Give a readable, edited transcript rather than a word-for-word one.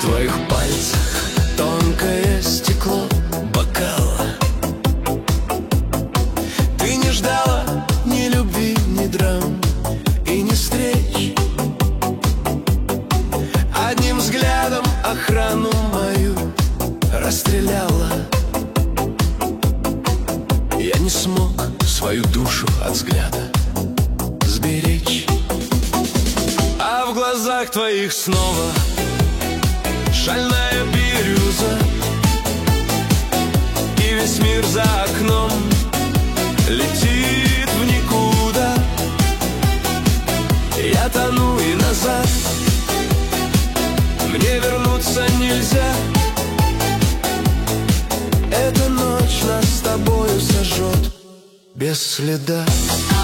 твоих пальцах тонкое стекло бокала. Ты не ждала ни любви, ни драм и ни встреч. Одним взглядом охрану мою расстреляла. Я не смог свою душу от взгляда сберечь. А в глазах твоих снова шальная бирюза, и весь мир за окном летит в никуда. Я тону и назад мне вернуться нельзя. Эта ночь нас с тобою сожжет без следа.